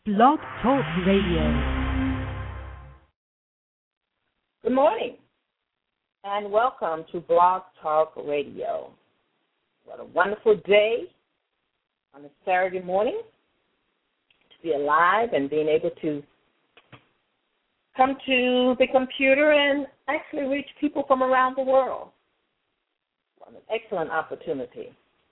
Blog Talk Radio. Good morning, and welcome to Blog Talk Radio. What a wonderful day on a Saturday morning to be alive and being able to come to the computer and actually reach people from around the world. What an excellent opportunity.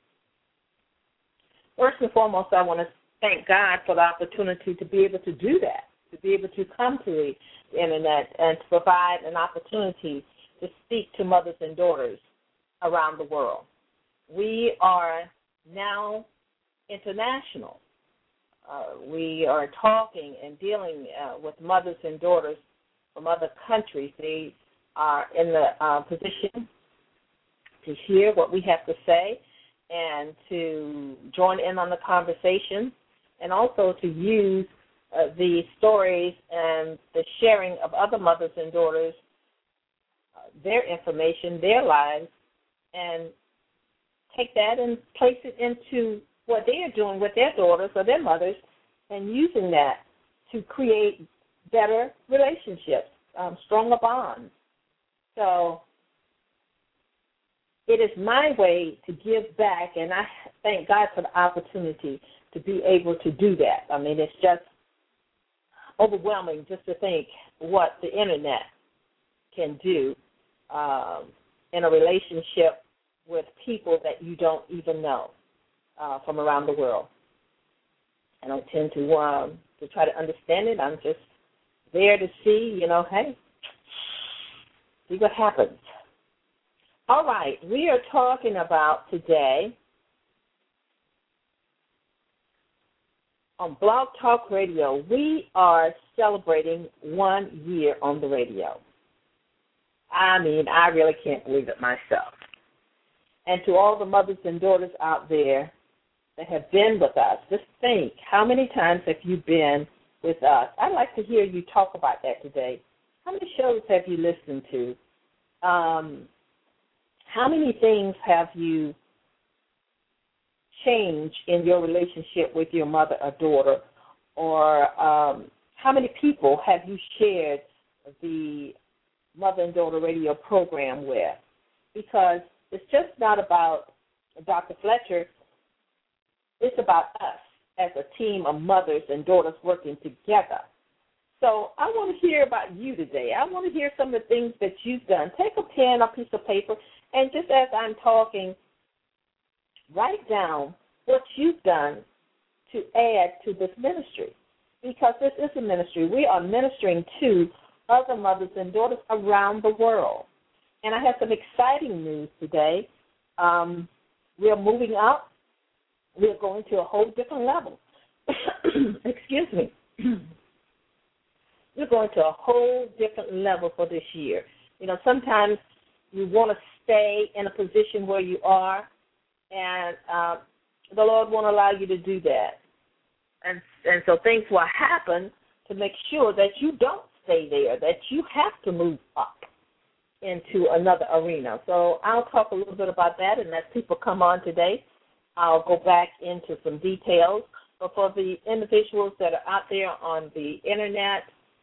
First and foremost, I want to thank God for the opportunity to be able to do that, to be able to come to the Internet and to provide an opportunity to speak to mothers and daughters around the world. We are now international. We are talking and dealing with mothers and daughters from other countries. They are in the position to hear what we have to say and to join in on the conversation, and also to use the stories and the sharing of other mothers and daughters, their information, their lives, and take that and place it into what they are doing with their daughters or their mothers, and using that to create better relationships, stronger bonds. So it is my way to give back, and I thank God for the opportunity to be able to do that. I mean, it's just overwhelming just to think what the Internet can do in a relationship with people that you don't even know from around the world. I don't tend to try to understand it. I'm just there to see, hey, see what happens. All right, we are talking about today on Blog Talk Radio, we are celebrating 1 year on the radio. I mean, I really can't believe it myself. And to all the mothers and daughters out there that have been with us, just think, how many times have you been with us? I'd like to hear you talk about that today. How many shows have you listened to? How many things have you changed in your relationship with your mother or daughter? Or how many people have you shared the Mother and Daughter Radio program with? Because it's just not about Dr. Fletcher. It's about us as a team of mothers and daughters working together. So I want to hear about you today. I want to hear some of the things that you've done. Take a pen, a piece of paper, and just as I'm talking, write down what you've done to add to this ministry, because this is a ministry. We are ministering to other mothers and daughters around the world. And I have some exciting news today. We are moving up. We are going to a whole different level. Excuse me. We're going to a whole different level for this year. Sometimes you want to stay in a position where you are, and the Lord won't allow you to do that. And so things will happen to make sure that you don't stay there, that you have to move up into another arena. So I'll talk a little bit about that, and as people come on today, I'll go back into some details. But for the individuals that are out there on the Internet,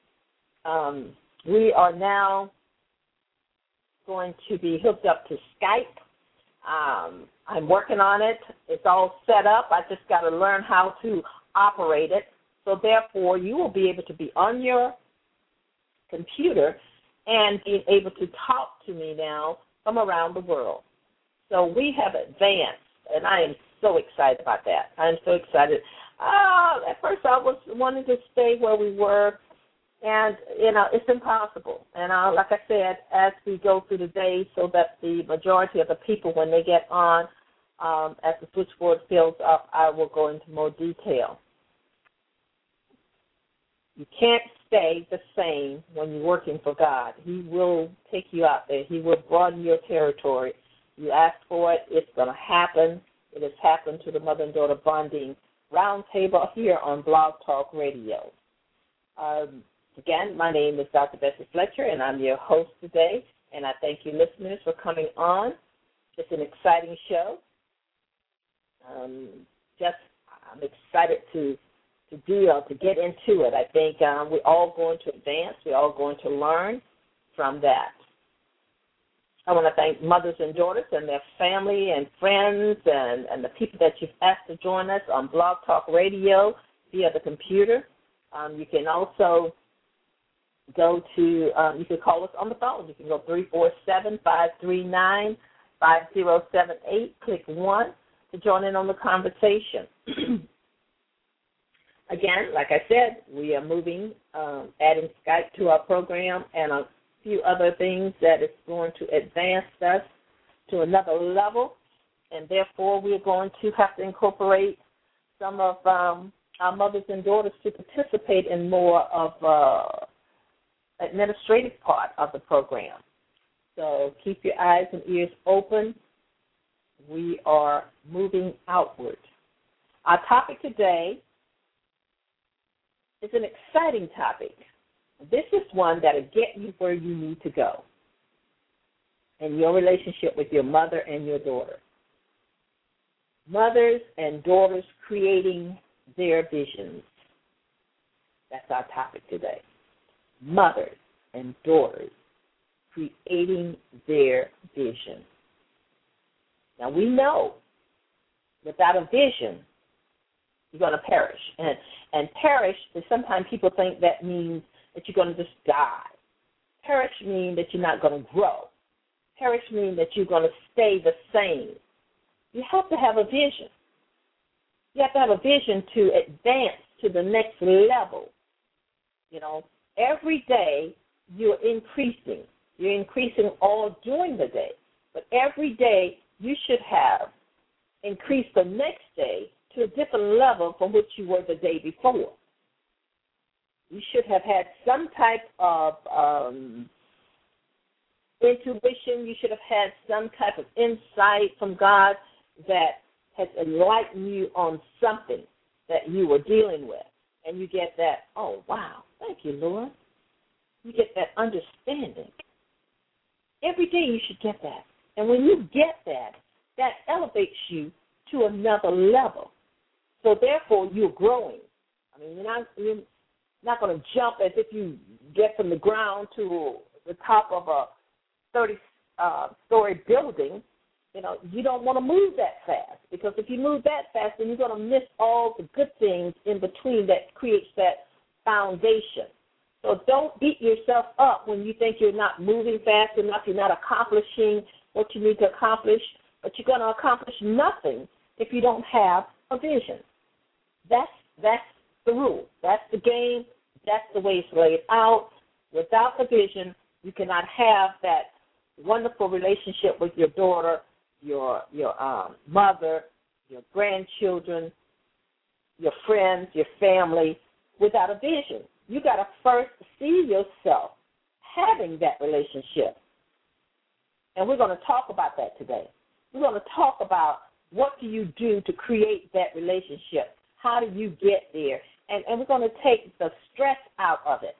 we are now going to be hooked up to Skype. I'm working on it. It's all set up. I just got to learn how to operate it. So therefore, you will be able to be on your computer and be able to talk to me now from around the world. So we have advanced, and I am so excited about that. I'm so excited. At first I was wanting to stay where we were, and, it's impossible. And like I said, as we go through the day, so that the majority of the people, when they get on, as the switchboard fills up, I will go into more detail. You can't stay the same when you're working for God. He will take you out there. He will broaden your territory. You ask for it, it's going to happen. It has happened to the Mother and Daughter Bonding Roundtable here on Blog Talk Radio. Again, my name is Dr. Bessie Fletcher, and I'm your host today, and I thank you listeners for coming on. It's an exciting show. I'm excited to to get into it. I think we're all going to advance. We're all going to learn from that. I want to thank mothers and daughters and their family and friends and the people that you've asked to join us on Blog Talk Radio via the computer. You can also go to, you can call us on the phone. You can go 347-539-5078, click 1 to join in on the conversation. Again, like I said, we are moving, adding Skype to our program and a few other things that is going to advance us to another level, and therefore we are going to have to incorporate some of our mothers and daughters to participate in more of administrative part of the program. So keep your eyes and ears open. We are moving outward. Our topic today is an exciting topic. This is one that will get you where you need to go in your relationship with your mother and your daughter. Mothers and daughters creating their visions. That's our topic today. Mothers and daughters creating their vision. Now, we know without a vision, you're going to perish. And perish, is sometimes people think that means that you're going to just die. Perish means that you're not going to grow. Perish means that you're going to stay the same. You have to have a vision. You have to have a vision to advance to the next level. You know, every day you're increasing. You're increasing all during the day. But every day you should have increased the next day to a different level from which you were the day before. You should have had some type of intuition. You should have had some type of insight from God that has enlightened you on something that you were dealing with. And you get that, oh, wow, thank you, Lord. You get that understanding. Every day you should get that. And when you get that, that elevates you to another level. So therefore, you're growing. I mean, you're not going to jump as if you get from the ground to the top of a 30-story building. You know, you don't want to move that fast, because if you move that fast, then you're going to miss all the good things in between that creates that foundation. So don't beat yourself up when you think you're not moving fast enough, you're not accomplishing what you need to accomplish, but you're going to accomplish nothing if you don't have a vision. That's the rule. That's the game. That's the way it's laid out. Without the vision, you cannot have that wonderful relationship with your daughter, your mother, your grandchildren, your friends, your family, without a vision. You got to first see yourself having that relationship. And we're going to talk about that today. We're going to talk about what do you do to create that relationship. How do you get there? And we're going to take the stress out of it.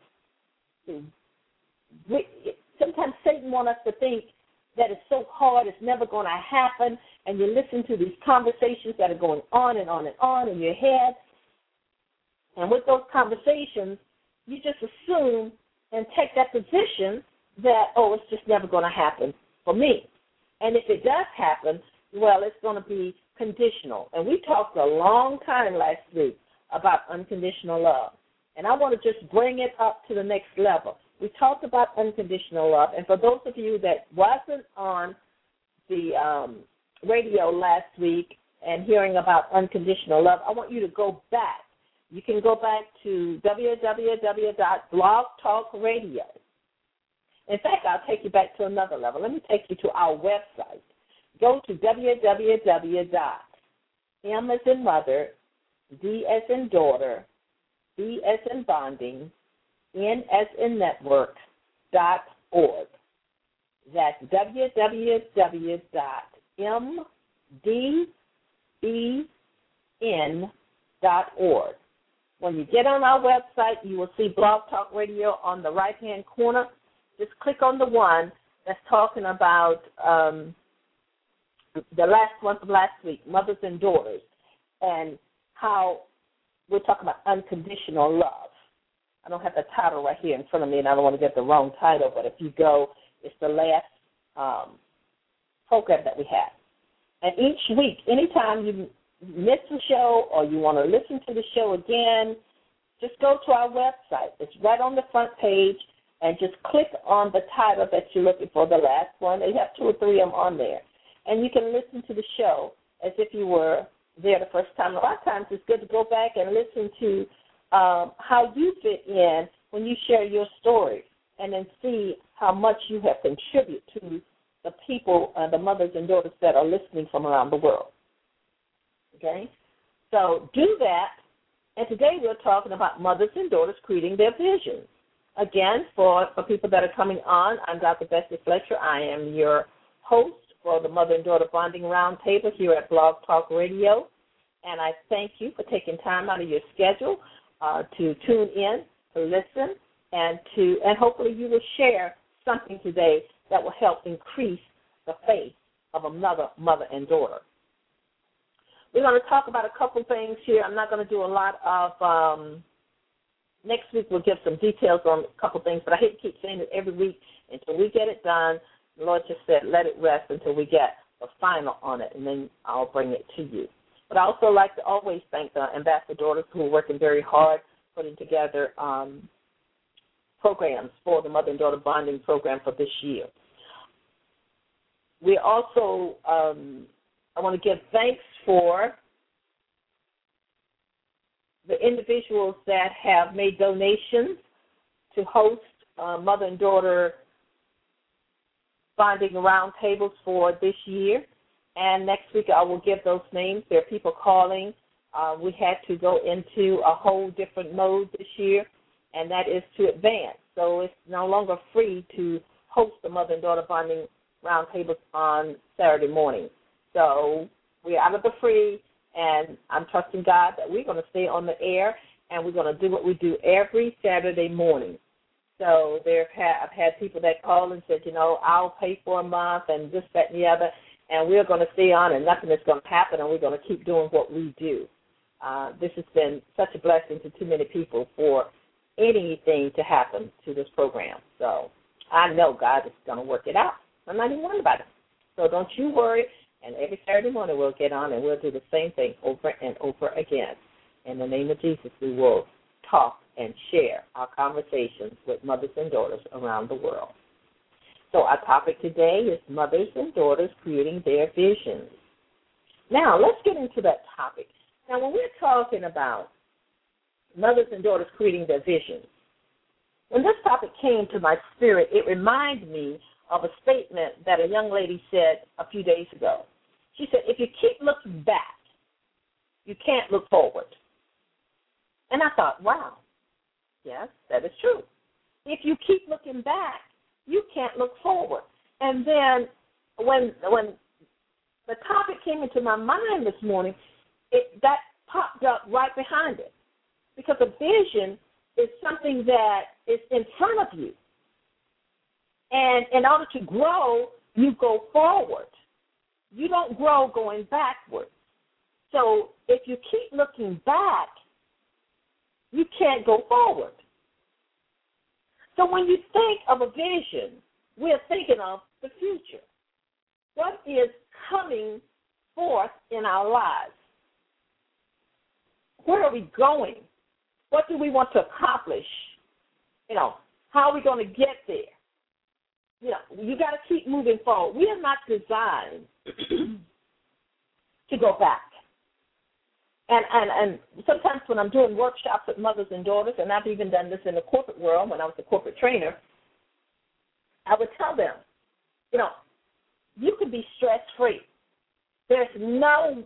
Sometimes Satan wants us to think that it's so hard, it's never going to happen, and you listen to these conversations that are going on and on and on in your head. And with those conversations, you just assume and take that position that, oh, it's just never going to happen for me. And if it does happen, well, it's going to be conditional. And we talked a long time last week about unconditional love. And I want to just bring it up to the next level. We talked about unconditional love. And for those of you that wasn't on the radio last week and hearing about unconditional love, I want you to go back. You can go back to www.blogtalkradio. In fact, I'll take you back to another level. Let me take you to our website. Go to www.M as in mother, D as in daughter, B as in bonding, N as in network.org. That's www.mdbn.org. When you get on our website, you will see Blog Talk Radio on the right-hand corner. Just click on the one that's talking about the last one from last week, mothers and daughters, and how we're talking about unconditional love. I don't have the title right here in front of me, and I don't want to get the wrong title, but if you go, it's the last program that we have. And each week, anytime you miss the show or you want to listen to the show again, just go to our website. It's right on the front page, and just click on the title that you're looking for, the last one. They have 2 or 3 of them on there. And you can listen to the show as if you were there the first time. A lot of times it's good to go back and listen to how you fit in when you share your story, and then see how much you have contributed to the people, the mothers and daughters that are listening from around the world. Okay? So do that. And today we're talking about mothers and daughters creating their visions. Again, for people that are coming on, I'm Dr. Bessie Fletcher. I am your host for the Mother and Daughter Bonding Roundtable here at Blog Talk Radio. And I thank you for taking time out of your schedule to tune in, to listen, and hopefully you will share something today that will help increase the faith of another mother and daughter. We're going to talk about a couple things here. I'm not going to do a lot of next week we'll give some details on a couple things, but I hate to keep saying it every week until we get it done. The Lord just said let it rest until we get the final on it, and then I'll bring it to you. But I also like to always thank the ambassadors who are working very hard putting together programs for the Mother and Daughter Bonding Program for this year. We also, I want to give thanks for the individuals that have made donations to host Mother and Daughter Bonding Roundtables for this year. And next week I will give those names. There are people calling. We had to go into a whole different mode this year, and that is to advance. So it's no longer free to host the Mother and Daughter Bonding Roundtables on Saturday morning. So we're out of the free, and I'm trusting God that we're going to stay on the air, and we're going to do what we do every Saturday morning. So I've had people that call and said, I'll pay for a month and this, that, and the other, and we're going to stay on and nothing is going to happen, and we're going to keep doing what we do. This has been such a blessing to too many people for anything to happen to this program. So I know God is going to work it out. I'm not even worried about it. So don't you worry, and every Saturday morning we'll get on and we'll do the same thing over and over again. In the name of Jesus, we will talk and share our conversations with mothers and daughters around the world. So our topic today is mothers and daughters creating their visions. Now, let's get into that topic. Now, when we're talking about mothers and daughters creating their visions, when this topic came to my spirit, it reminded me of a statement that a young lady said a few days ago. She said, if you keep looking back, you can't look forward. And I thought, wow, yes, that is true. If you keep looking back, you can't look forward. And then when the topic came into my mind this morning, that popped up right behind it. Because a vision is something that is in front of you. And in order to grow, you go forward. You don't grow going backwards. So if you keep looking back, you can't go forward. So when you think of a vision, we're thinking of the future. What is coming forth in our lives? Where are we going? What do we want to accomplish? How are we going to get there? You got to keep moving forward. We are not designed to go back. And sometimes when I'm doing workshops with mothers and daughters, and I've even done this in the corporate world when I was a corporate trainer, I would tell them, you can be stress-free. There's no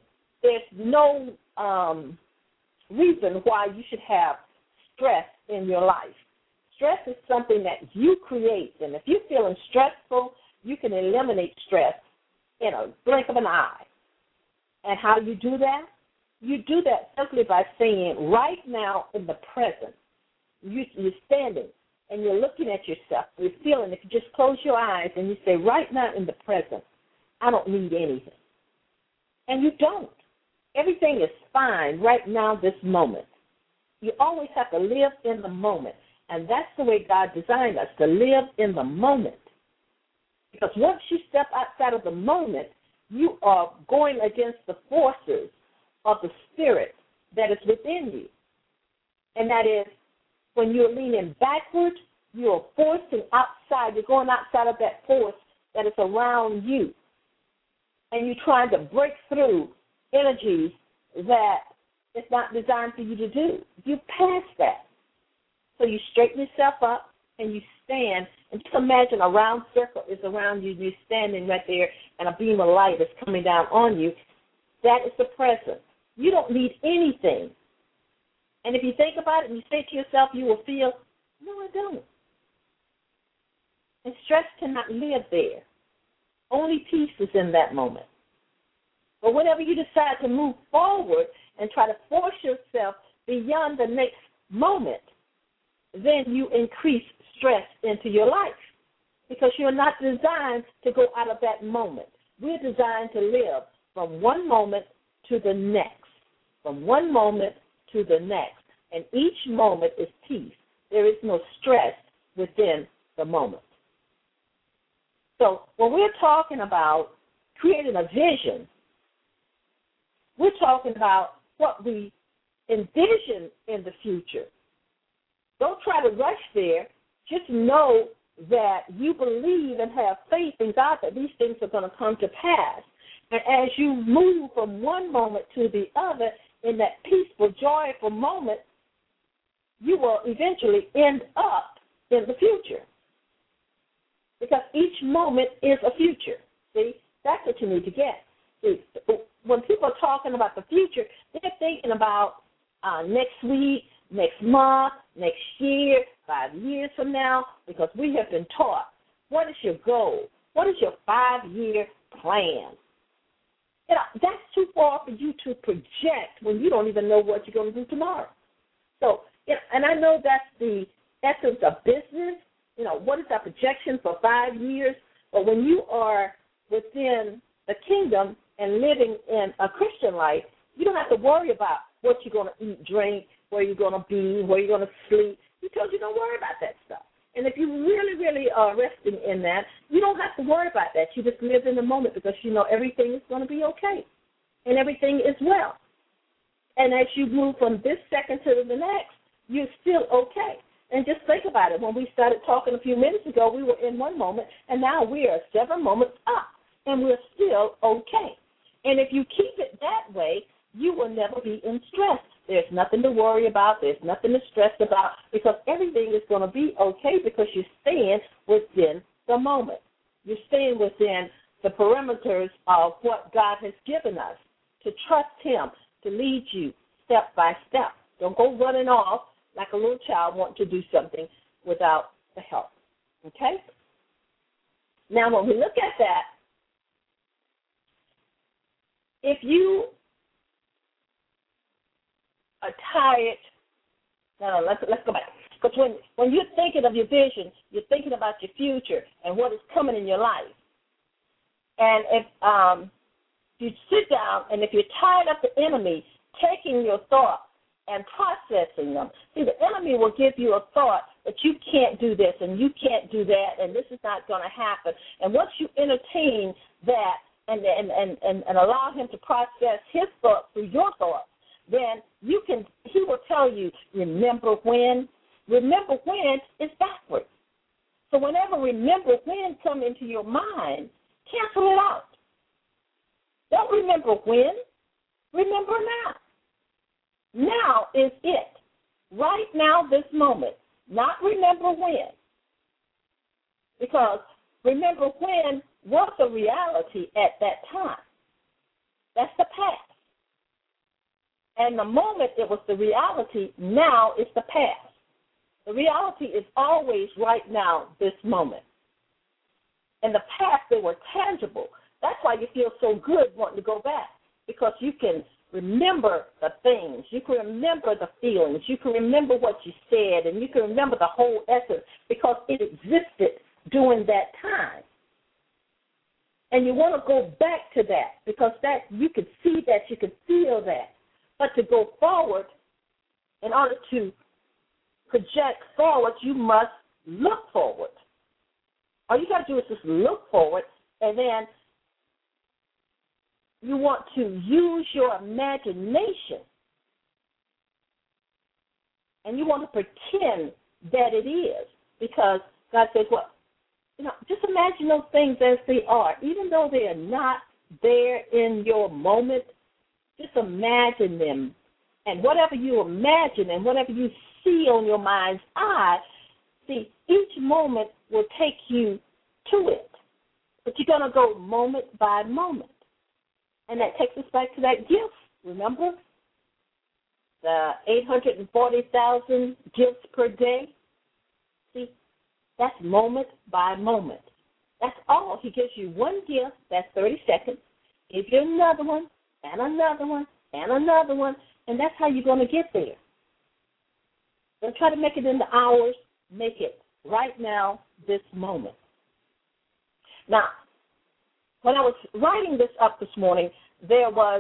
reason why you should have stress in your life. Stress is something that you create, and if you're feeling stressful, you can eliminate stress in a blink of an eye. And how do you do that? You do that simply by saying, right now in the present, you're standing and you're looking at yourself, you're feeling, if you just close your eyes and you say, right now in the present, I don't need anything. And you don't. Everything is fine right now, this moment. You always have to live in the moment. And that's the way God designed us, to live in the moment. Because once you step outside of the moment, you are going against the forces of the spirit that is within you. And that is, when you're leaning backward, you're forcing outside. You're going outside of that force that is around you. And you're trying to break through energies that it's not designed for you to do. You pass that. So you straighten yourself up and you stand. And just imagine a round circle is around you. You're standing right there, and a beam of light is coming down on you. That is the present. You don't need anything. And if you think about it and you say to yourself, you will feel, no, I don't. And stress cannot live there. Only peace is in that moment. But whenever you decide to move forward and try to force yourself beyond the next moment, then you increase stress into your life because you're not designed to go out of that moment. We're designed to live from one moment to the next, from one moment to the next. And each moment is peace. There is no stress within the moment. So when we're talking about creating a vision, we're talking about what we envision in the future. Don't try to rush there. Just know that you believe and have faith in God that these things are going to come to pass. And as you move from one moment to the other in that peaceful, joyful moment, you will eventually end up in the future. Because each moment is a future. See, that's what you need to get. See, when people are talking about the future, they're thinking about next week, next month, next year, 5 years from now, because we have been taught, what is your goal? What is your 5-year plan? You know, that's too far for you to project when you don't even know what you're going to do tomorrow. So, you know, and I know that's the essence of business. You know, what is our projection for 5 years? But when you are within the kingdom and living in a Christian life, you don't have to worry about what you're going to eat, drink, where you're going to be, where you're going to sleep, because you don't worry about that stuff. And if you really, really are resting in that, you don't have to worry about that. You just live in the moment because you know everything is going to be okay and everything is well. And as you move from this second to the next, you're still okay. And just think about it. When we started talking a few minutes ago, we were in one moment, and now we are 7 moments up, and we're still okay. And if you keep it that way, you will never be in stress. There's nothing to worry about. There's nothing to stress about because everything is going to be okay because you're staying within the moment. You're staying within the perimeters of what God has given us, to trust Him, to lead you step by step. Don't go running off like a little child wanting to do something without the help, okay? Now, when we look at that, if you are tired, let's go back. Because when you're thinking of your vision, you're thinking about your future and what is coming in your life. And if you sit down and if you're tired of the enemy taking your thoughts and processing them, see, the enemy will give you a thought that you can't do this and you can't do that and this is not going to happen. And once you entertain that and allow him to process his thoughts through your thoughts, then he will tell you, remember when is backwards. So whenever remember when come into your mind, cancel it out. Don't remember when, remember now. Now is it. Right now, this moment. Not remember when. Because remember when was a reality at that time. That's the past. And the moment it was the reality, now is the past. The reality is always right now, this moment. In the past, they were tangible. That's why you feel so good wanting to go back, because you can remember the things. You can remember the feelings. You can remember what you said, and you can remember the whole essence because it existed during that time. And you want to go back to that because that you can see that, you can feel that. But to go forward, In order to project forward, you must look forward. All you got to do is just look forward, and then you want to use your imagination, and you want to pretend that it is, because God says, well, just imagine those things as they are. Even though they are not there in your moment, just imagine them. And whatever you imagine and whatever you see on your mind's eye, see, each moment will take you to it. But you're going to go moment by moment. And that takes us back to that gift, remember? The 840,000 gifts per day. See, that's moment by moment. That's all. He gives you one gift, that's 30 seconds. Give you another one, and another one, and another one, and that's how you're going to get there. Don't try to make it into hours. Make it right now, this moment. Now, when I was writing this up this morning, there was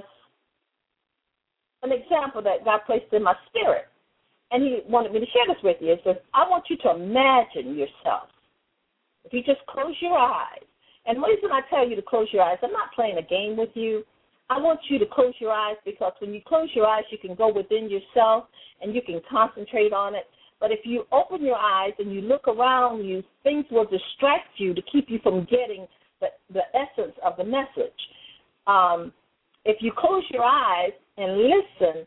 an example that God placed in my spirit, and He wanted me to share this with you. It says, I want you to imagine yourself. If you just close your eyes, and the reason I tell you to close your eyes, I'm not playing a game with you. I want you to close your eyes because when you close your eyes, you can go within yourself and you can concentrate on it. But if you open your eyes and you look around you, things will distract you to keep you from getting the essence of the message. If you close your eyes and listen,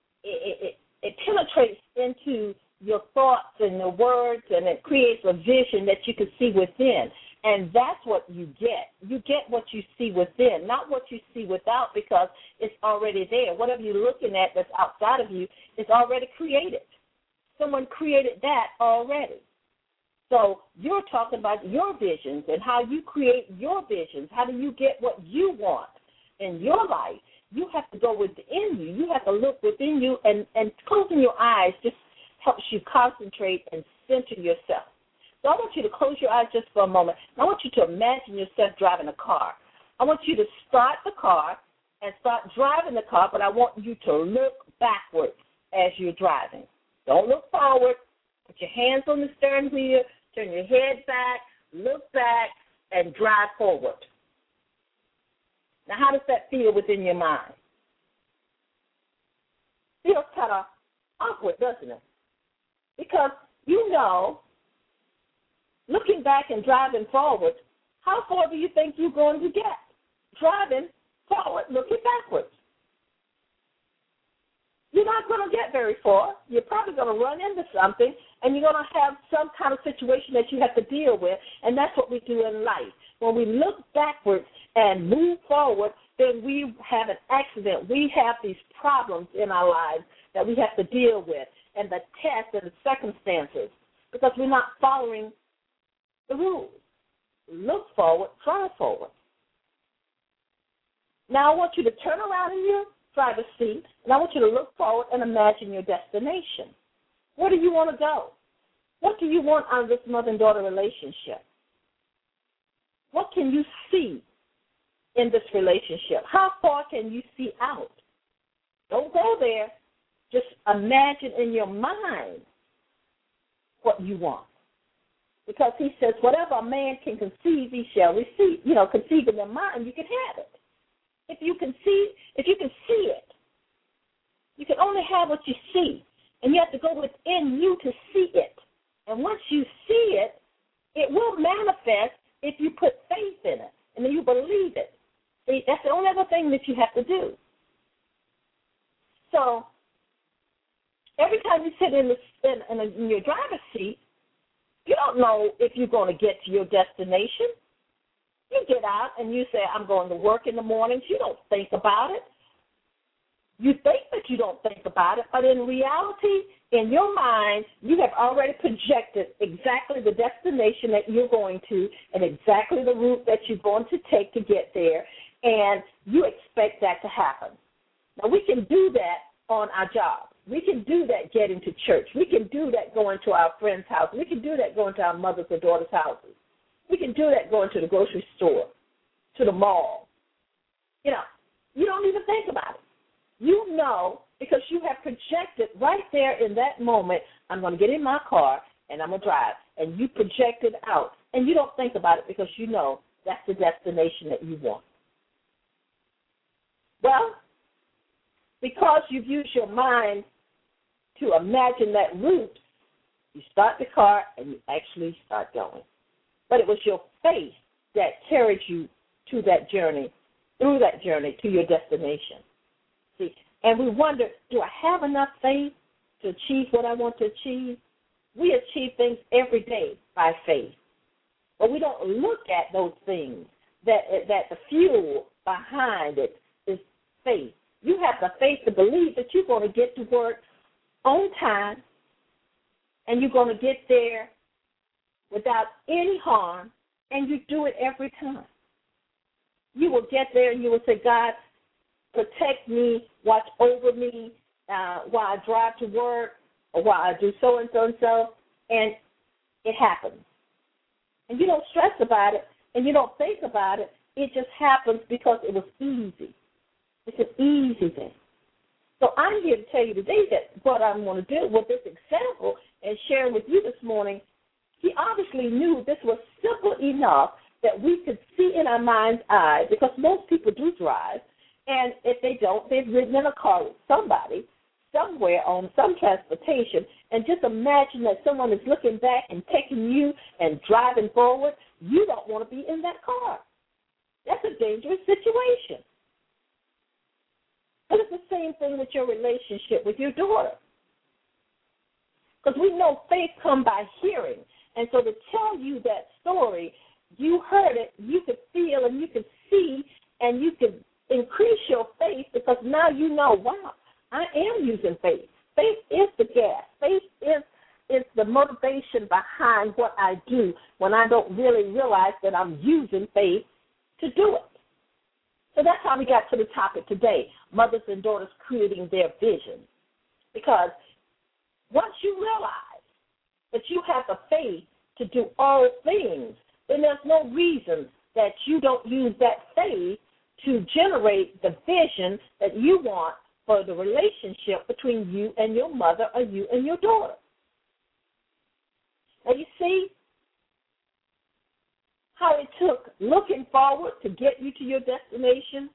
it penetrates into your thoughts and your words, and it creates a vision that you can see within. And that's what you get. You get what you see within, not what you see without, because it's already there. Whatever you're looking at that's outside of you is already created. Someone created that already. So you're talking about your visions and how you create your visions. How do you get what you want in your life? You have to go within you. You have to look within you, and closing your eyes just helps you concentrate and center yourself. So I want you to close your eyes just for a moment. I want you to imagine yourself driving a car. I want you to start the car and start driving the car, but I want you to look backwards as you're driving. Don't look forward. Put your hands on the steering wheel, turn your head back, look back, and drive forward. Now, how does that feel within your mind? Feels kind of awkward, doesn't it? Because you know, looking back and driving forward, how far do you think you're going to get? Driving forward, looking backwards. You're not going to get very far. You're probably going to run into something, and you're going to have some kind of situation that you have to deal with, and that's what we do in life. When we look backwards and move forward, then we have an accident. We have these problems in our lives that we have to deal with, and the tests and the circumstances, because we're not following the rules. Look forward, drive forward. Now I want you to turn around in your driver's seat, and I want you to look forward and imagine your destination. Where do you want to go? What do you want out of this mother and daughter relationship? What can you see in this relationship? How far can you see out? Don't go there. Just imagine in your mind what you want. Because he says, whatever a man can conceive, he shall receive. Conceive in your mind, you can have it. If you can see it, you can only have what you see. And you have to go within you to see it. And once you see it, it will manifest if you put faith in it and then you believe it. See, that's the only other thing that you have to do. So every time you sit in your driver's seat, you don't know if you're going to get to your destination. You get out and you say, I'm going to work in the mornings. You don't think about it. You think that you don't think about it, but in reality, in your mind, you have already projected exactly the destination that you're going to and exactly the route that you're going to take to get there, and you expect that to happen. Now, we can do that on our job. We can do that getting to church. We can do that going to our friend's house. We can do that going to our mother's or daughter's houses. We can do that going to the grocery store, to the mall. You don't even think about it. You know because you have projected right there in that moment, I'm going to get in my car and I'm going to drive. And you project it out. And you don't think about it because you know that's the destination that you want. Well, because you've used your mind to imagine that route, you start the car and you actually start going. But it was your faith that carried you to that journey, through that journey to your destination. See, and we wonder, do I have enough faith to achieve what I want to achieve? We achieve things every day by faith. But we don't look at those things, that the fuel behind it is faith. You have the faith to believe that you're going to get to work on time and you're going to get there without any harm, and you do it every time. You will get there and you will say, God, protect me, watch over me while I drive to work or while I do so and so and so, and it happens. And you don't stress about it and you don't think about it. It just happens because it was easy. It's an easy thing. So I'm here to tell you today that what I'm going to do with this example and sharing with you this morning, he obviously knew this was simple enough that we could see in our mind's eye, because most people do drive, and if they don't, they've ridden in a car with somebody, somewhere on some transportation, and just imagine that someone is looking back and taking you and driving forward. You don't want to be in that car. That's a dangerous situation. But it's the same thing with your relationship with your daughter. Because we know faith comes by hearing. And so to tell you that story, you heard it, you could feel and you could see, and you could increase your faith because now you know, wow, I am using faith. Faith is the gas. Faith is the motivation behind what I do when I don't really realize that I'm using faith to do it. So that's how we got to the topic today, mothers and daughters creating their vision. Because once you realize that you have the faith to do all things, then there's no reason that you don't use that faith to generate the vision that you want for the relationship between you and your mother or you and your daughter. Now, you see how it took looking forward to get you to your destination,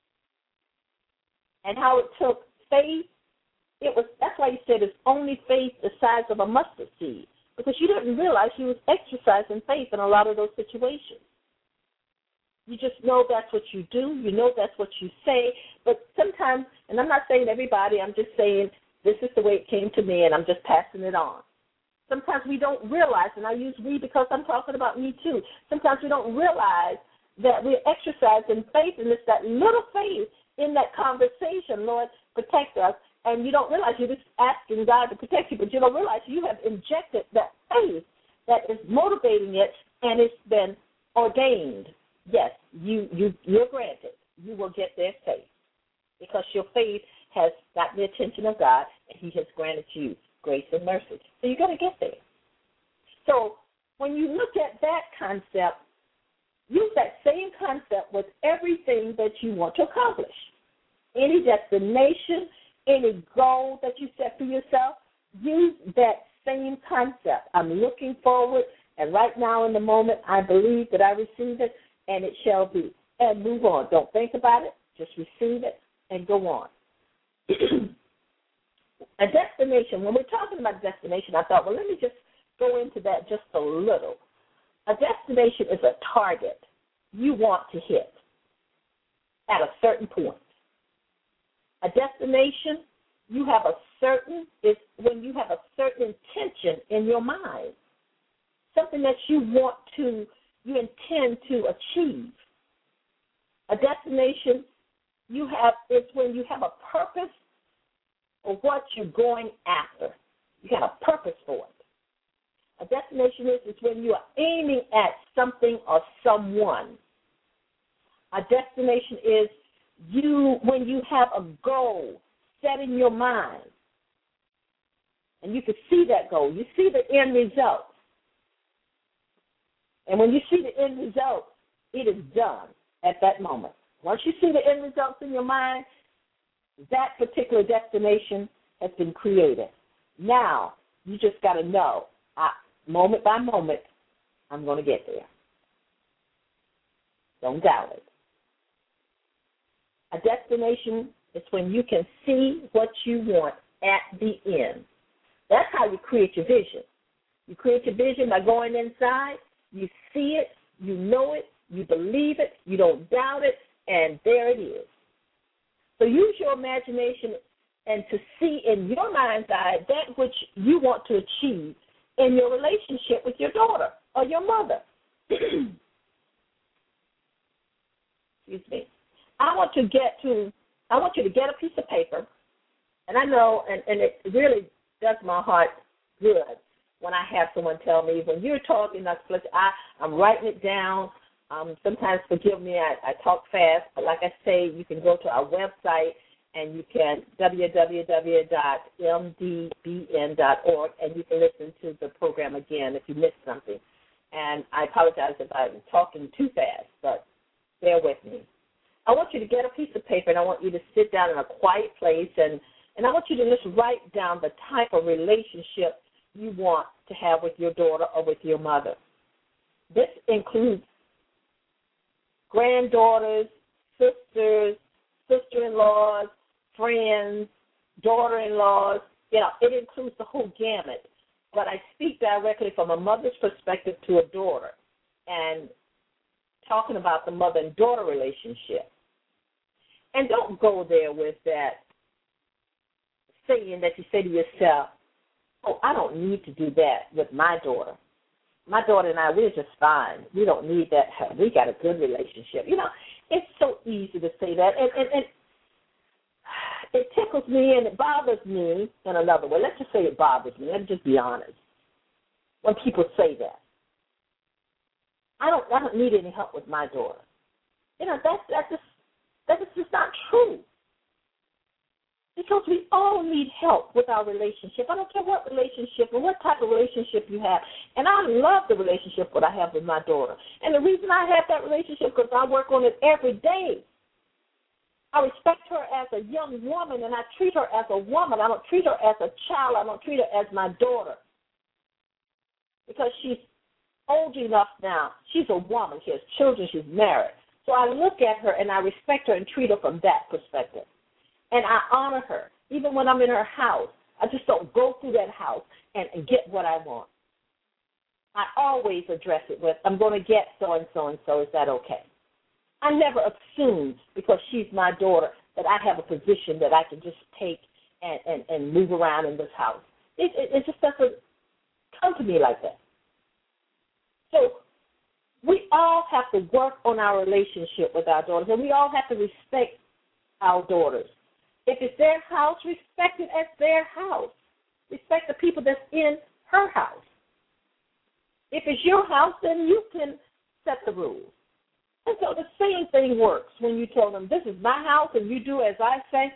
and how it took faith. That's why he said it's only faith the size of a mustard seed, because you didn't realize he was exercising faith in a lot of those situations. You just know that's what you do. You know that's what you say. But sometimes, and I'm not saying everybody, I'm just saying this is the way it came to me, and I'm just passing it on. Sometimes we don't realize, and I use we because I'm talking about me too. Sometimes we don't realize that we're exercising faith, and it's that little faith in that conversation, Lord, protect us. And you don't realize you're just asking God to protect you, but you don't realize you have injected that faith that is motivating it, and it's been ordained. Yes, you're granted. You will get their faith because your faith has got the attention of God, and he has granted you grace and mercy. So you're going to get there. So when you look at that concept, use that same concept with everything that you want to accomplish. Any destination, any goal that you set for yourself, use that same concept. I'm looking forward, and right now in the moment, I believe that I receive it, and it shall be. And move on. Don't think about it. Just receive it and go on. A destination, when we're talking about destination, I thought, well, let me just go into that just a little. A destination is a target you want to hit at a certain point. A destination, you have a certain, is when you have a certain intention in your mind, something that you intend to achieve. A destination is when you have a purpose for what you're going after. You got a purpose for it. A destination is when you are aiming at something or someone. A destination is when you have a goal set in your mind, and you can see that goal. You see the end result. And when you see the end result, it is done at that moment. Once you see the end results in your mind, That particular destination has been created. Now, you just got to know, moment by moment, I'm going to get there. Don't doubt it. A destination is when you can see what you want at the end. That's how you create your vision. You create your vision by going inside. You see it, you know it, you believe it, you don't doubt it, and there it is. So use your imagination and to see in your mind's eye that which you want to achieve in your relationship with your daughter or your mother. Excuse me. I want you to get a piece of paper, and I know, and it really does my heart good when I have someone tell me, when you're talking, I'm writing it down. Sometimes, forgive me, I talk fast, but like I say, you can go to our website and you can, www.mdbn.org, and you can listen to the program again if you missed something. And I apologize if I'm talking too fast, but bear with me. I want you to get a piece of paper, and I want you to sit down in a quiet place, and I want you to just write down the type of relationship you want to have with your daughter or with your mother. This includes granddaughters, sisters, sister-in-laws, friends, daughter-in-laws. It includes the whole gamut. But I speak directly from a mother's perspective to a daughter and talking about the mother and daughter relationship. And don't go there with that saying that you say to yourself, oh, I don't need to do that with my daughter. My daughter and I, we're just fine. We don't need that. We got a good relationship. It's so easy to say that. And it tickles me and it bothers me in another way. Let's just say it bothers me. Let's just be honest. When people say that. I don't need any help with my daughter. That's just not true. Because we all need help with our relationship. I don't care what relationship or what type of relationship you have. And I love the relationship that I have with my daughter. And the reason I have that relationship is because I work on it every day. I respect her as a young woman, and I treat her as a woman. I don't treat her as a child. I don't treat her as my daughter. Because she's old enough now. She's a woman. She has children. She's married. So I look at her, and I respect her and treat her from that perspective. And I honor her. Even when I'm in her house, I just don't go through that house and get what I want. I always address it with, I'm going to get so-and-so and so. Is that okay? I never assume, because she's my daughter, that I have a position that I can just take and move around in this house. It just doesn't come to me like that. So we all have to work on our relationship with our daughters, and we all have to respect our daughters. If it's their house, respect it as their house. Respect the people that's in her house. If it's your house, then you can set the rules. And so the same thing works when you tell them, this is my house and you do as I say.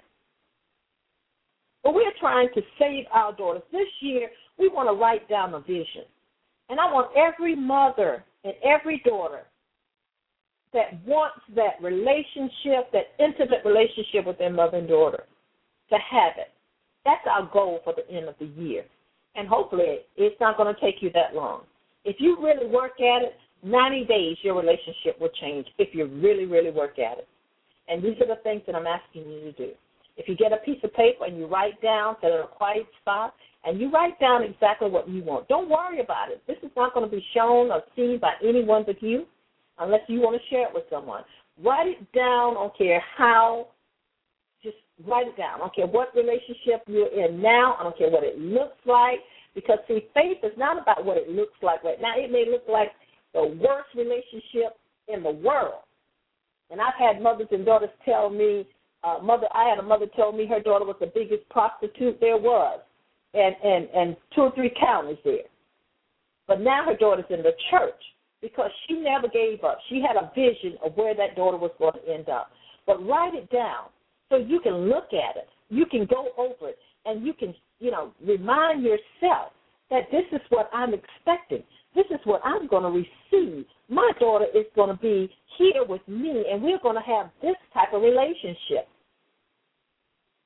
But we're trying to save our daughters. This year, we want to write down a vision. And I want every mother and every daughter that wants that relationship, that intimate relationship with their mother and daughter, to have it. That's our goal for the end of the year. And hopefully it's not going to take you that long. If you really work at it, 90 days your relationship will change if you really, really work at it. And these are the things that I'm asking you to do. If you get a piece of paper and you write down, set in a quiet spot, and you write down exactly what you want. Don't worry about it. This is not going to be shown or seen by anyone but you, unless you want to share it with someone. Write it down. I don't care how. Just write it down. I don't care what relationship you're in now. I don't care what it looks like. Because, see, faith is not about what it looks like right now. It may look like the worst relationship in the world. And I've had mothers and daughters tell me, I had a mother tell me her daughter was the biggest prostitute there was, and 2 or 3 counties there. But now her daughter's in the church, because she never gave up. She had a vision of where that daughter was going to end up. But write it down so you can look at it. You can go over it, and you can, remind yourself that this is what I'm expecting. This is what I'm going to receive. My daughter is going to be here with me, and we're going to have this type of relationship.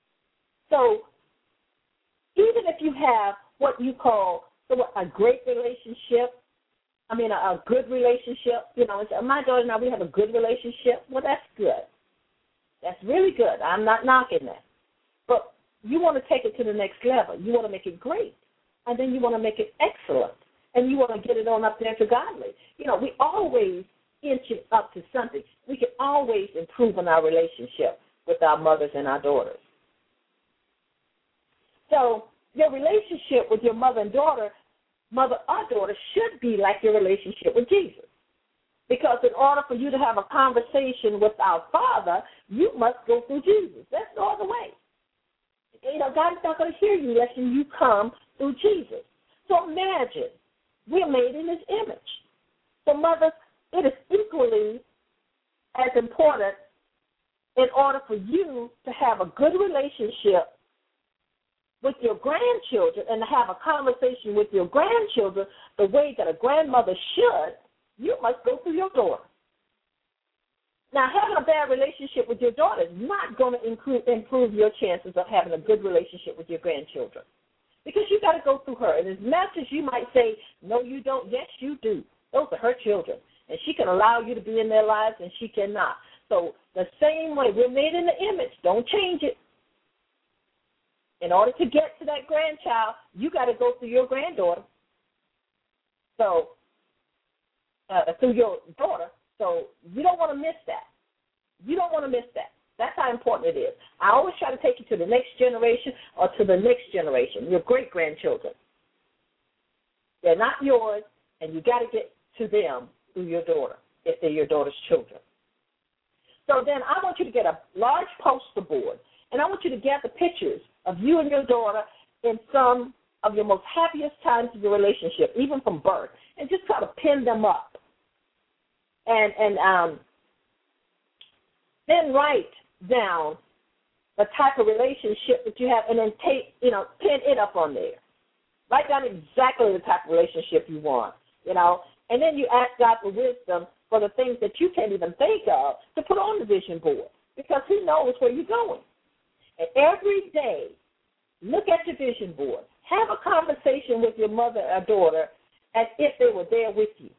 So even if you have what you call a great relationship, a good relationship, my daughter and I, we have a good relationship. Well, that's good. That's really good. I'm not knocking that. But you want to take it to the next level. You want to make it great. And then you want to make it excellent. And you want to get it on up there to godly. We always inch it up to something. We can always improve on our relationship with our mothers and our daughters. So your relationship with your mother and daughter, mother or daughter, should be like your relationship with Jesus. Because in order for you to have a conversation with our Father, you must go through Jesus. That's no other way. God is not going to hear you unless you come through Jesus. So imagine, we're made in His image. So mothers, it is equally as important in order for you to have a good relationship with your grandchildren and to have a conversation with your grandchildren the way that a grandmother should. You must go through your daughter. Now, having a bad relationship with your daughter is not going to improve your chances of having a good relationship with your grandchildren, because you got to go through her. And as much as you might say, no, you don't, yes, you do. Those are her children, and she can allow you to be in their lives, and she cannot. So the same way, we're made in the image. Don't change it. In order to get to that grandchild, you got to go through your granddaughter. So through your daughter. So you don't want to miss that. You don't want to miss that. That's how important it is. I always try to take you to the next generation or to the next generation, your great-grandchildren. They're not yours, and you got to get to them through your daughter, if they're your daughter's children. So then I want you to get a large poster board, and I want you to gather pictures of you and your daughter in some of your most happiest times of your relationship, even from birth, and just try to pin them up. And then write down the type of relationship that you have, and then pin it up on there. Write down exactly the type of relationship you want, and then you ask God for wisdom for the things that you can't even think of to put on the vision board, because He knows where you're going. And every day, look at your vision board. Have a conversation with your mother or daughter as if they were there with you.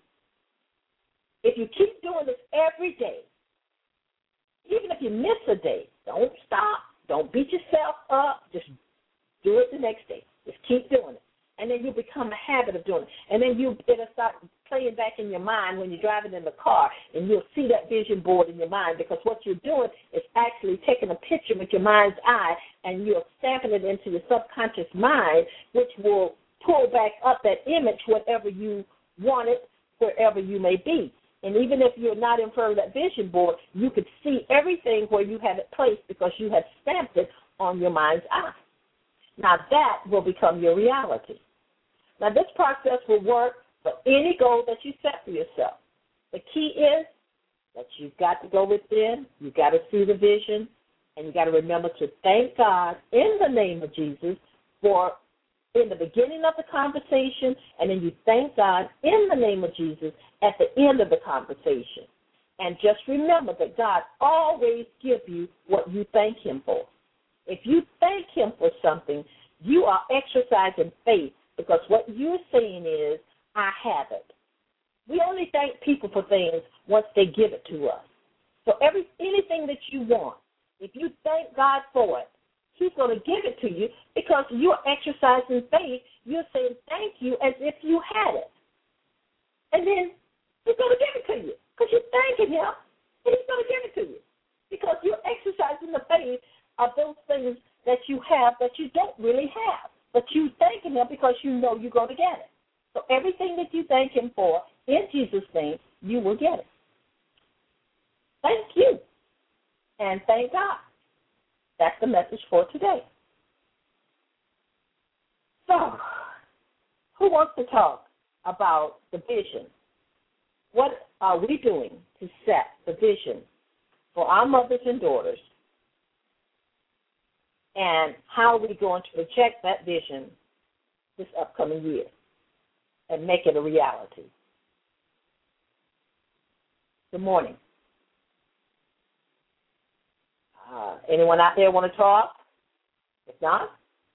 If you keep doing this every day, even if you miss a day, don't stop. Don't beat yourself up. Just do it the next day. Just keep doing it. And then you become a habit of doing it. And then it'll start playing back in your mind when you're driving in the car, and you'll see that vision board in your mind, because what you're doing is actually taking a picture with your mind's eye, and you're stamping it into your subconscious mind, which will pull back up that image whenever you want it, wherever you may be. And even if you're not in front of that vision board, you could see everything where you have it placed, because you have stamped it on your mind's eye. Now that will become your reality. Now this process will work for any goal that you set for yourself. The key is that you've got to go within, you've got to see the vision, and you've got to remember to thank God in the name of Jesus for in the beginning of the conversation, and then you thank God in the name of Jesus at the end of the conversation. And just remember that God always gives you what you thank Him for. If you thank Him for something, you are exercising faith, because what you're saying is, I have it. We only thank people for things once they give it to us. So anything that you want, if you thank God for it, He's going to give it to you, because you're exercising faith. You're saying thank you as if you had it. And then He's going to give it to you, because you're thanking Him, and He's going to give it to you, because you're exercising the faith of those things that you have that you don't really have. But you thanking Him because you know you're going to get it. So everything that you thank Him for, in Jesus' name, you will get it. Thank you, and thank God. That's the message for today. So, who wants to talk about the vision? What are we doing to set the vision for our mothers and daughters? And how are we going to project that vision this upcoming year and make it a reality? Good morning. Anyone out there want to talk? If not,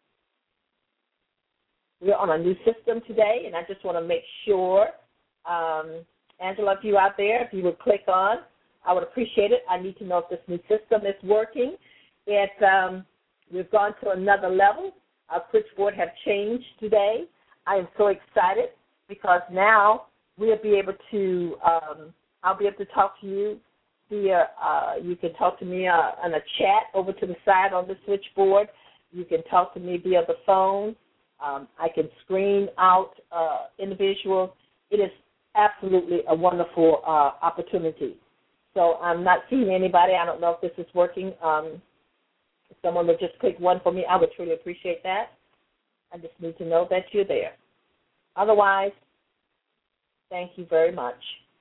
we're on a new system today, and I just want to make sure, Angela, if you out there, if you would click on, I would appreciate it. I need to know if this new system is working. We've gone to another level. Our switchboard have changed today. I am so excited because now we'll be able to, I'll be able to talk to you via, you can talk to me on a chat over to the side on the switchboard. You can talk to me via the phone. I can screen out individuals. It is absolutely a wonderful opportunity. So I'm not seeing anybody. I don't know if this is working. If someone would just click one for me, I would truly appreciate that. I just need to know that you're there. Otherwise, thank you very much.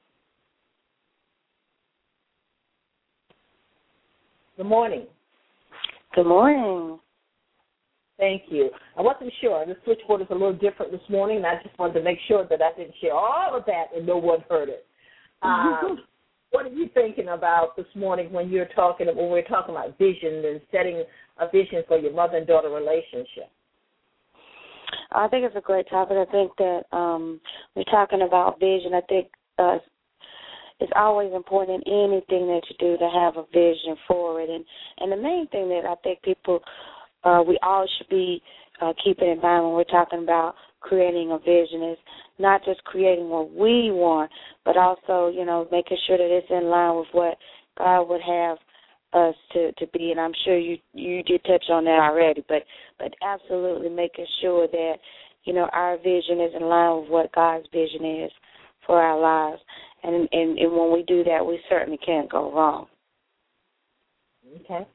Good morning. Good morning. Thank you. I wasn't sure. The switchboard is a little different this morning, and I just wanted to make sure that I didn't share all of that and no one heard it. What are you thinking about this morning when we're talking about vision and setting a vision for your mother and daughter relationship? I think it's a great topic. I think that we're talking about vision. I think it's always important in anything that you do to have a vision for it. And the main thing that I think people, we all should be keeping in mind when we're talking about creating a vision is not just creating what we want, but also, making sure that it's in line with what God would have us to be. And I'm sure you did touch on that already, but absolutely making sure that, our vision is in line with what God's vision is for our lives. And when we do that, we certainly can't go wrong. Okay.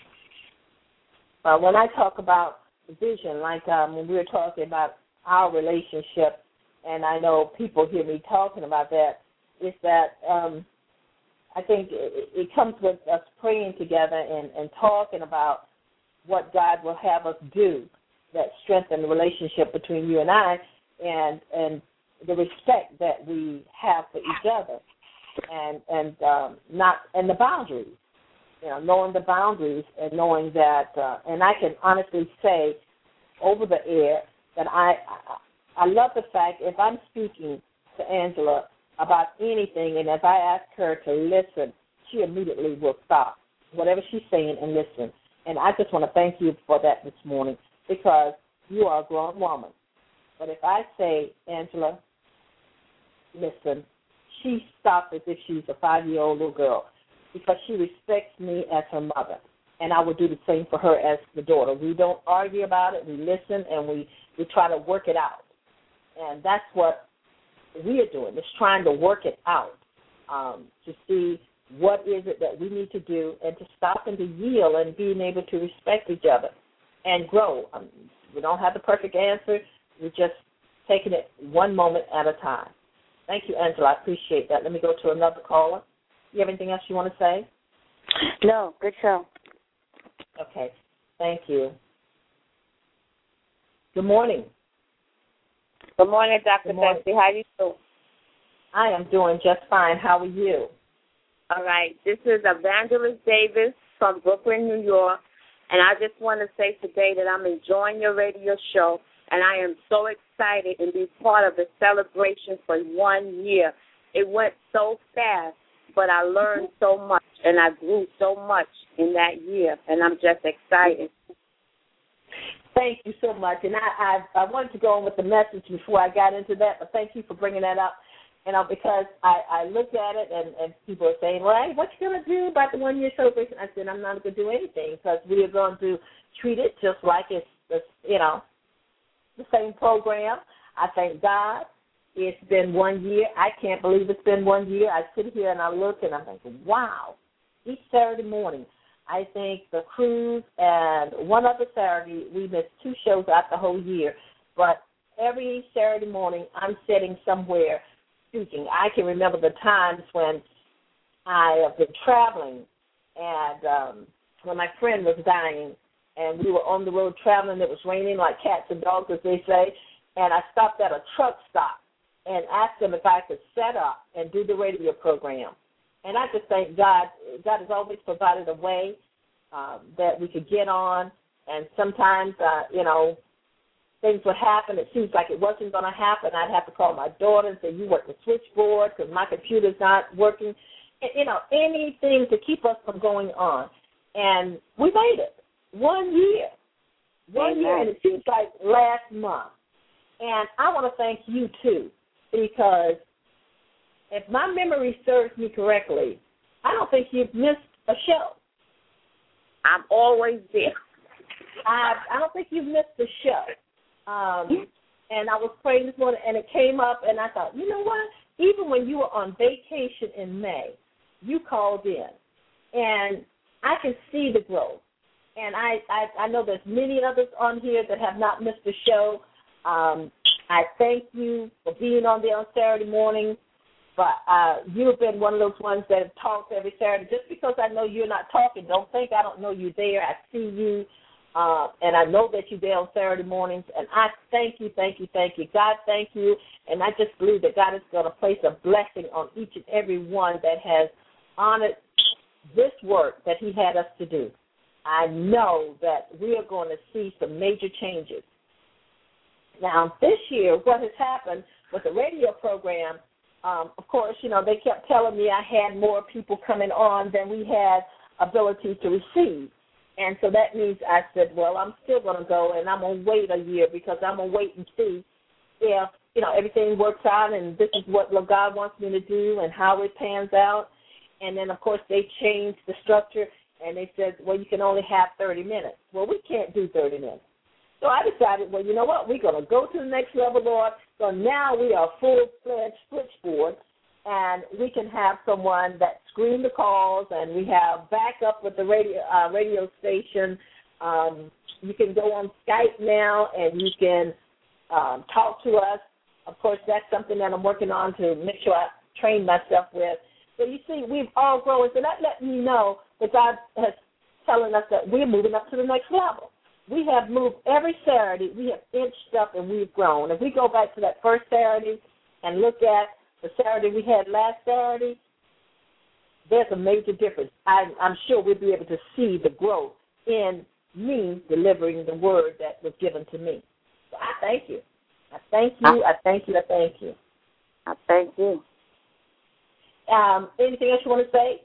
When I talk about vision, like when we were talking about our relationship, and I know people hear me talking about that, is that I think it comes with us praying together and talking about what God will have us do that strengthen the relationship between you and I, and the respect that we have for each other, and the boundaries. Knowing the boundaries and knowing that, and I can honestly say over the air that I love the fact if I'm speaking to Angela about anything and if I ask her to listen, she immediately will stop whatever she's saying and listen. And I just want to thank you for that this morning because you are a grown woman. But if I say, Angela, listen, she stops as if she's a 5-year-old little girl because she respects me as her mother. And I will do the same for her as the daughter. We don't argue about it. We listen, and we try to work it out. And that's what we are doing, is trying to work it out to see what is it that we need to do and to stop and to yield and being able to respect each other and grow. We don't have the perfect answer. We're just taking it one moment at a time. Thank you, Angela. I appreciate that. Let me go to another caller. You have anything else you want to say? No, good show. Okay, thank you. Good morning. Good morning, Dr. Betsy. How are you doing? I am doing just fine. How are you? All right. This is Evangelist Davis from Brooklyn, New York, and I just want to say today that I'm enjoying your radio show, and I am so excited to be part of the celebration for 1 year. It went so fast, but I learned so much, and I grew so much in that year, and I'm just excited. Thank you so much. And I wanted to go on with the message before I got into that, but thank you for bringing that up. Because I looked at it and people are saying, well, hey, what you going to do about the 1 year celebration? I said, I'm not going to do anything because we are going to treat it just like it's the same program. I thank God. It's been 1 year. I can't believe it's been 1 year. I sit here and I look and I'm thinking, wow, each Saturday morning, I think the cruise and one other Saturday, we missed 2 shows out the whole year. But every Saturday morning, I'm sitting somewhere speaking. I can remember the times when I have been traveling and when my friend was dying and we were on the road traveling. It was raining like cats and dogs, as they say, and I stopped at a truck stop and asked them if I could set up and do the radio program. And I just thank God. God has always provided a way that we could get on And sometimes, things would happen. It seems like it wasn't going to happen. I'd have to call my daughter and say, you work the switchboard because my computer's not working. Anything to keep us from going on. And we made it. 1 year. 1 year, and it seems like last month. And I want to thank you, too, because if my memory serves me correctly, I don't think you've missed a show. I'm always there. I don't think you've missed a show. And I was praying this morning, and it came up, and I thought, you know what? Even when you were on vacation in May, you called in. And I can see the growth. And I know there's many others on here that have not missed a show. I thank you for being on there on Saturday morning. But you have been one of those ones that have talked every Saturday. Just because I know you're not talking, don't think I don't know you're there. I see you, and I know that you're there on Saturday mornings. And I thank you, thank you, thank you. God, thank you. And I just believe that God is going to place a blessing on each and every one that has honored this work that he had us to do. I know that we are going to see some major changes. Now, this year, what has happened with the radio program, of course, they kept telling me I had more people coming on than we had ability to receive. And so that means I said, well, I'm still going to go, and I'm going to wait a year because I'm going to wait and see if, everything works out and this is what God wants me to do and how it pans out. And then, of course, they changed the structure, and they said, well, you can only have 30 minutes. Well, we can't do 30 minutes. So I decided, well, you know what? We're going to go to the next level, Lord. So now we are full-fledged switchboard, and we can have someone that screens the calls, and we have backup with the radio station. You can go on Skype now, and you can talk to us. Of course, that's something that I'm working on to make sure I train myself with. So you see, we've all grown. So that let me know that God has telling us that we're moving up to the next level. We have moved every Saturday. We have inched up and we've grown. If we go back to that first Saturday and look at the Saturday we had last Saturday, there's a major difference. I'm sure we'll be able to see the growth in me delivering the word that was given to me. So I thank you. I thank you. I thank you. I thank you. I thank you. Anything else you want to say?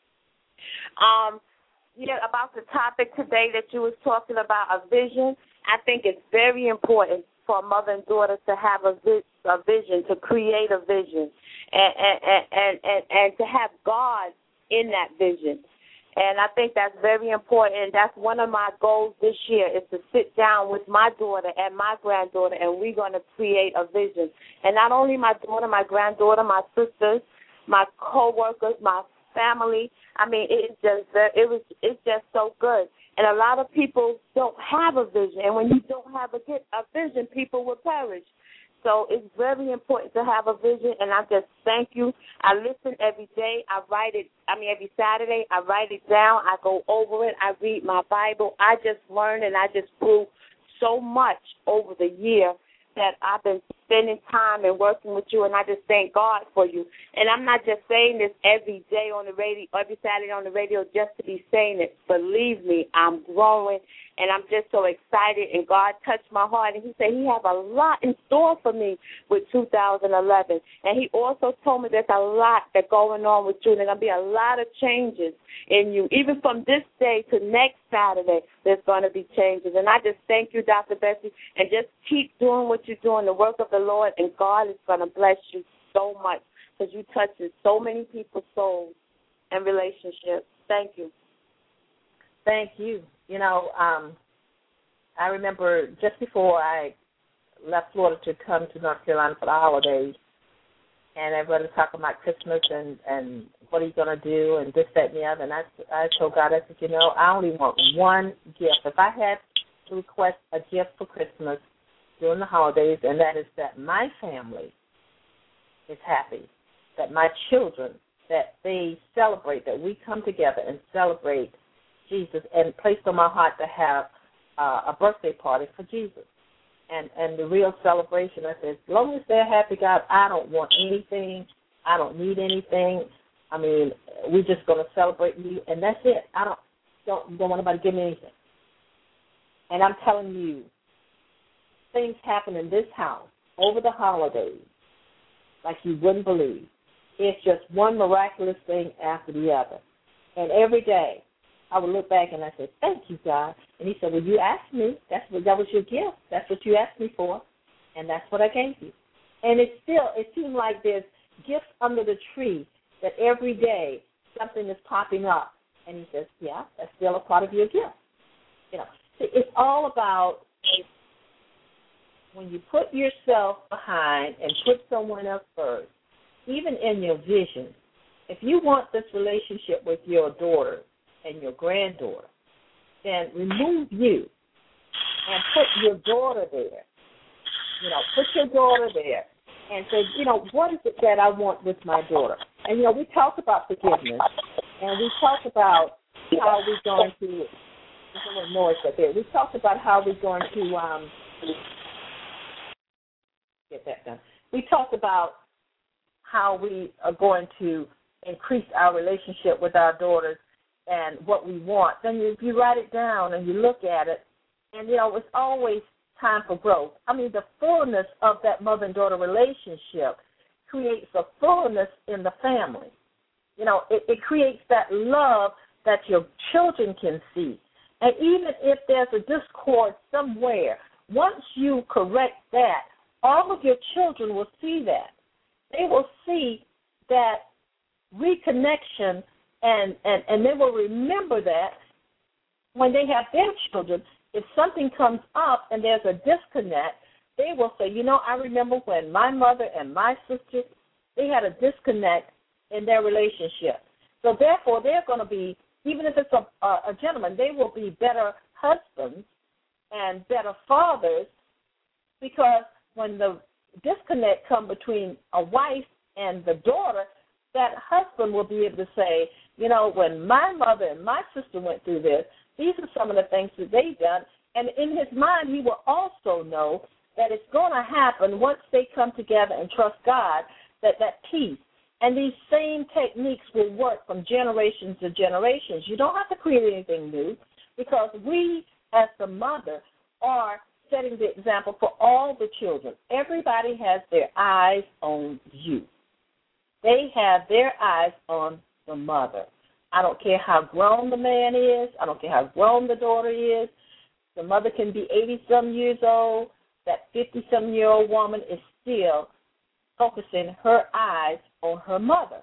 About the topic today that you was talking about, a vision. I think it's very important for a mother and daughter to have a vision, to create a vision, and to have God in that vision. And I think that's very important. And that's one of my goals this year is to sit down with my daughter and my granddaughter, and we're going to create a vision. And not only my daughter, my granddaughter, my sisters, my co-workers, my family. I mean, it's just so good. And a lot of people don't have a vision. And when you don't have a vision, people will perish. So it's very important to have a vision, and I just thank you. I listen every day. Every Saturday, I write it down. I go over it. I read my Bible. I just learn, and I just grew so much over the year that I've been spending time and working with you, and I just thank God for you. And I'm not just saying this every day on the radio, every Saturday on the radio just to be saying it. Believe me, I'm growing, and I'm just so excited, and God touched my heart, and he said he has a lot in store for me with 2011. And he also told me there's a lot that's going on with you, and there's going to be a lot of changes in you. Even from this day to next Saturday, there's going to be changes. And I just thank you, Dr. Bessie, and just keep doing what you're doing, the work of the Lord, and God is going to bless you so much because you touch so many people's souls and relationships. Thank you. Thank you. I remember just before I left Florida to come to North Carolina for the holidays, and everybody was talking about Christmas and what are you going to do and this, that, and the other. And I told God, I said, I only want one gift. If I had to request a gift for Christmas during the holidays, and that is that my family is happy, that my children, that they celebrate, that we come together and celebrate Jesus, and placed on my heart to have a birthday party for Jesus. And the real celebration, I said, as long as they're happy, God, I don't want anything. I don't need anything. I mean, we're just going to celebrate you, and that's it. I don't want anybody to give me anything. And I'm telling you, things happen in this house over the holidays like you wouldn't believe. It's just one miraculous thing after the other. And every day I would look back and I said, thank you, God. And he said, well, you asked me. That was your gift. That's what you asked me for, and that's what I gave you. And it seemed like there's gifts under the tree that every day something is popping up. And he says, yeah, that's still a part of your gift. You know, so it's all about when you put yourself behind and put someone else first, even in your vision. If you want this relationship with your daughter and your granddaughter, then remove you and put your daughter there. You know, put your daughter there and say, you know, what is it that I want with my daughter? And, you know, we talk about forgiveness, and we talk about how we're going to, there's a little noise up there. We talked about how we're going to get that done. We talked about how we are going to increase our relationship with our daughters and what we want. Then if you write it down and you look at it, and, you know, it's always time for growth. I mean, the fullness of that mother and daughter relationship creates a fullness in the family. You know, it creates that love that your children can see. And even if there's a discord somewhere, once you correct that, all of your children will see that. They will see that reconnection, and they will remember that when they have their children. If something comes up and there's a disconnect, they will say, you know, I remember when my mother and my sister, they had a disconnect in their relationship. So therefore, they're going to be, even if it's a gentleman, they will be better husbands and better fathers, because when the disconnect comes between a wife and the daughter, that husband will be able to say, you know, when my mother and my sister went through this, these are some of the things that they've done. And in his mind, he will also know that it's going to happen once they come together and trust God, that peace. And these same techniques will work from generations to generations. You don't have to create anything new, because we, as the mother, are setting the example for all the children. Everybody has their eyes on you. They have their eyes on the mother. I don't care how grown the man is. I don't care how grown the daughter is. The mother can be 80-some years old. That 50-some-year-old woman is still focusing her eyes on her mother,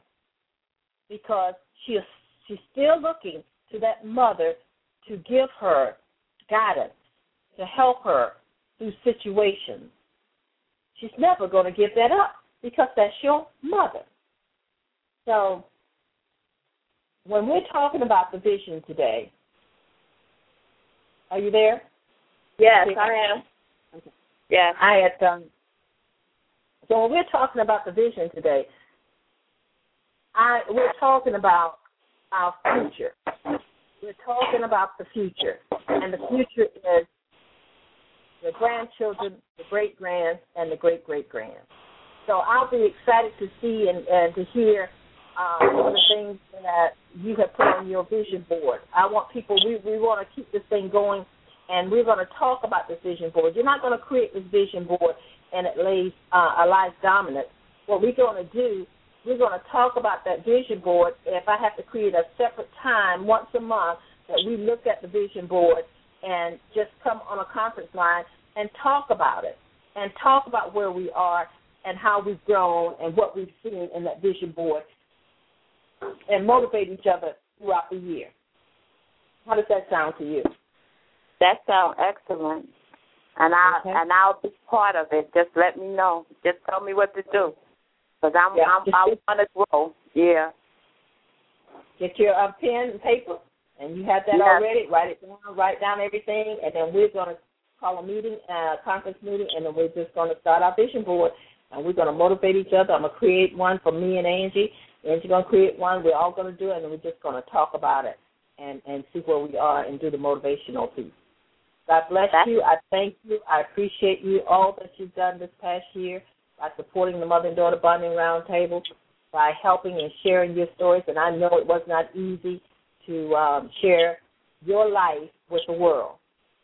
because she's still looking to that mother to give her guidance, to help her through situations. She's never going to give that up, because that's your mother. So when we're talking about the vision today, are you there? Yes, I am. Okay. Yes. I had done. So when we're talking about the vision today, we're talking about our future. We're talking about the future, and the future is the grandchildren, the great-grands, and the great-great-grands. So I'll be excited to see and to hear some of the things that you have put on your vision board. I want people, we want to keep this thing going, and we're going to talk about this vision board. You're not going to create this vision board and it lays a life dominant. What we're going to do, we're going to talk about that vision board. If I have to create a separate time once a month that we look at the vision board and just come on a conference line and talk about it, and talk about where we are and how we've grown and what we've seen in that vision board, and motivate each other throughout the year. How does that sound to you? That sounds excellent. And I'll be part of it. Just let me know. Just tell me what to do, because I want to grow. Yeah. Get your pen and paper, and you have that already. Write it down. Write down everything, and then we're going to call a meeting, conference meeting, and then we're just going to start our vision board, and we're going to motivate each other. I'm going to create one for me and Angie. Angie's going to create one. We're all going to do it, and we're just going to talk about it and see where we are and do the motivational piece. God bless you. I thank you. I appreciate you, all that you've done this past year by supporting the Mother and Daughter Bonding Roundtable, by helping and sharing your stories. And I know it was not easy to share your life with the world.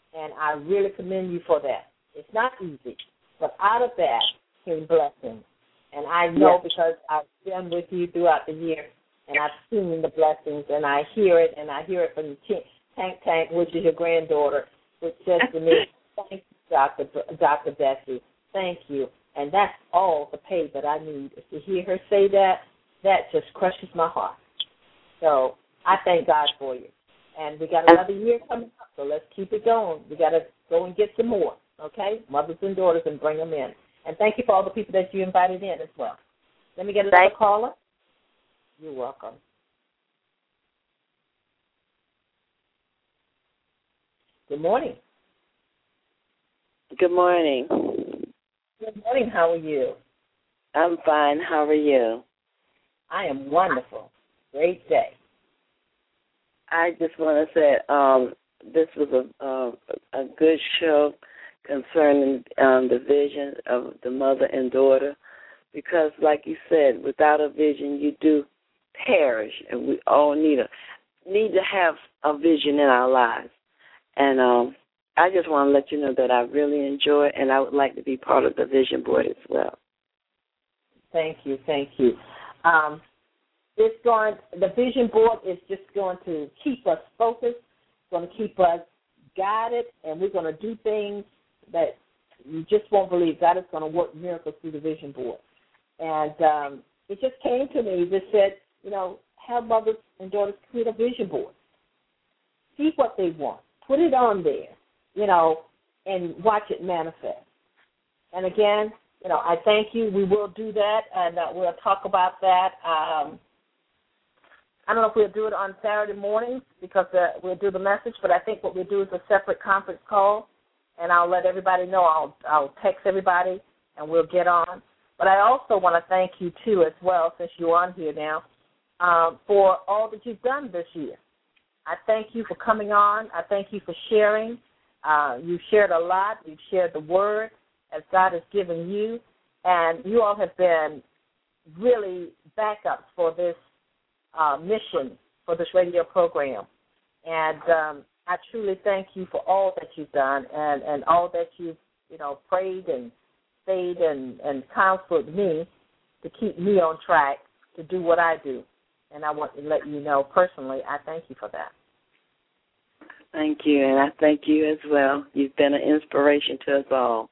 And I really commend you for that. It's not easy, but out of that came blessings. And I know because I've been with you throughout the year, and I've seen the blessings, and I hear it, from Tank, which is your granddaughter, which says to me, thank you, Dr. Bessie. Thank you. And that's all the pay that I need. To hear her say that, that just crushes my heart. So I thank God for you. And we got another year coming up, so let's keep it going. We got to go and get some more, okay? Mothers and daughters, and bring them in. And thank you for all the people that you invited in as well. Let me get another caller. You're welcome. Good morning. Good morning. Good morning. How are you? I'm fine. How are you? I am wonderful. Great day. I just want to say this was a good show concerning the vision of the mother and daughter, because, like you said, without a vision, you do perish, and we all need to have a vision in our lives. And I just want to let you know that I really enjoy it, and I would like to be part of the vision board as well. Thank you. The vision board is just going to keep us focused, going to keep us guided, and we're going to do things that you just won't believe. God is going to work miracles through the vision board. And it just came to me that said, have mothers and daughters create a vision board. See what they want. Put it on there, and watch it manifest. And again, I thank you. We will do that, and we'll talk about that. I don't know if we'll do it on Saturday mornings because we'll do the message, but I think what we'll do is a separate conference call, and I'll let everybody know. I'll text everybody, and we'll get on. But I also want to thank you, too, as well, since you're on here now, for all that you've done this year. I thank you for coming on. I thank you for sharing. You've shared a lot. You've shared the word as God has given you, and you all have been really backups for this mission, for this radio program. And I truly thank you for all that you've done and all that you've, prayed and stayed and counseled me to keep me on track to do what I do. And I want to let you know personally, I thank you for that. Thank you, and I thank you as well. You've been an inspiration to us all.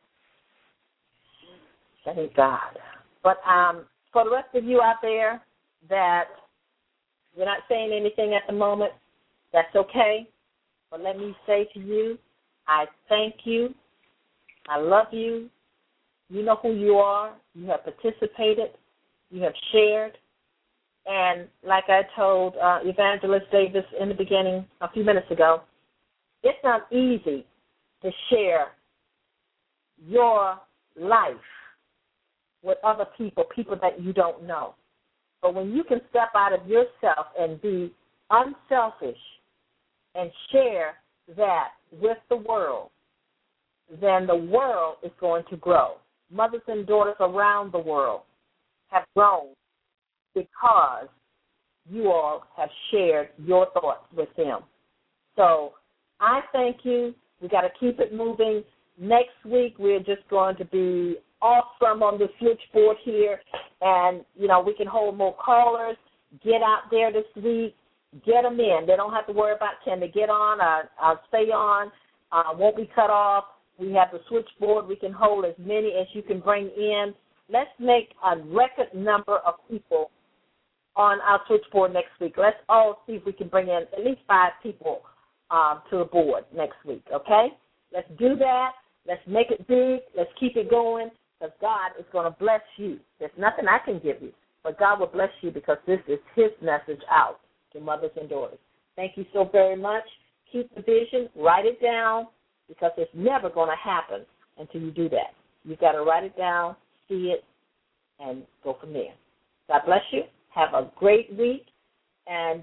Thank God. But for the rest of you out there that you're not saying anything at the moment, that's okay. But let me say to you, I thank you. I love you. You know who you are. You have participated. You have shared. And like I told Evangelist Davis in the beginning a few minutes ago, it's not easy to share your life with other people that you don't know. But when you can step out of yourself and be unselfish and share that with the world, then the world is going to grow. Mothers and daughters around the world have grown because you all have shared your thoughts with them. So I thank you. We got to keep it moving. Next week we're just going to be awesome on the switchboard here, and we can hold more callers. Get out there this week. Get them in. They don't have to worry about can they get on or stay on. Won't be cut off. We have the switchboard. We can hold as many as you can bring in. Let's make a record number of people on our switchboard next week. Let's all see if we can bring in at least 5 people to the board next week, okay? Let's do that. Let's make it big. Let's keep it going because God is going to bless you. There's nothing I can give you, but God will bless you because this is his message out to mothers and daughters. Thank you so very much. Keep the vision. Write it down because it's never going to happen until you do that. You've got to write it down, see it, and go from there. God bless you. Have a great week, and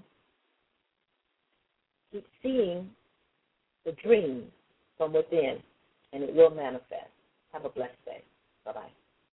keep seeing the dream from within, and it will manifest. Have a blessed day. Bye-bye.